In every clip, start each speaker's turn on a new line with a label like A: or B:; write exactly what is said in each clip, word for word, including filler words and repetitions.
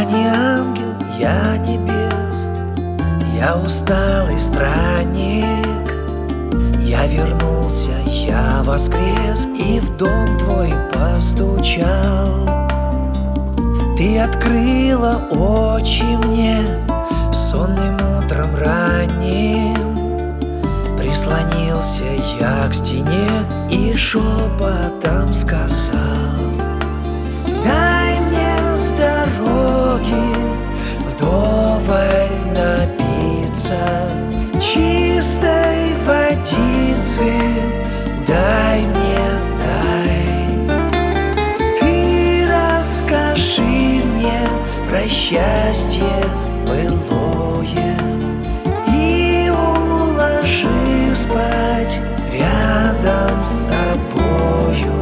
A: Я не ангел, я небес, я усталый странник. Я вернулся, я воскрес и в дом твой постучал. Ты открыла очи мне сонным утром ранним. Прислонился я к стене и шепотом сказал: дай мне с дороги вдоволь напиться чистой водицы. Дай мне, дай. Ты расскажи мне про счастье былое и уложи спать рядом с собою.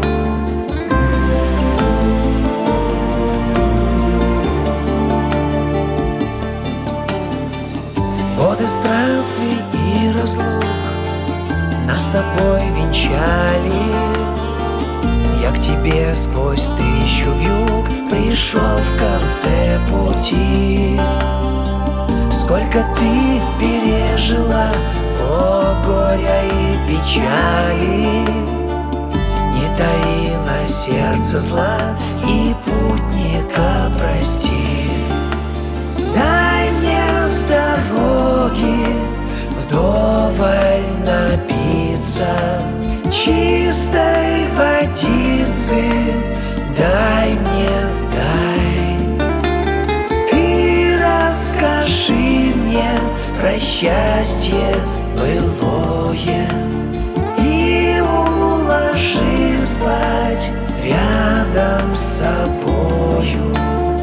A: Годы странствий и разлук нас с тобой венчали. Я к тебе сквозь тысячу вьюг пришел в конце пути. Сколько ты пережила, о, горя и печали. Не таи на сердце зла и путника прости. Дай мне с дороги вдоволь напиться чистой водицы. Дай мне, дай. Ты расскажи мне про счастье былое и уложи спать рядом с собою.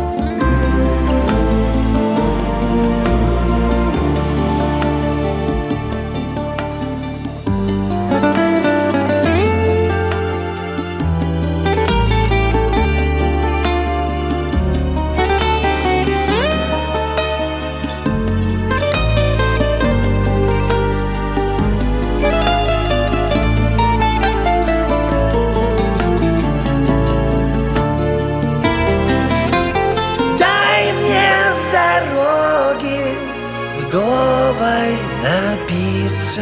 A: Вдоволь напиться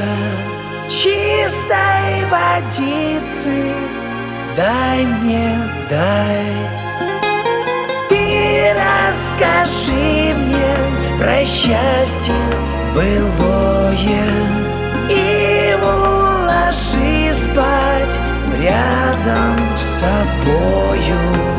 A: чистой водицы. Дай мне, дай. Ты расскажи мне про счастье былое и уложи спать рядом с собою.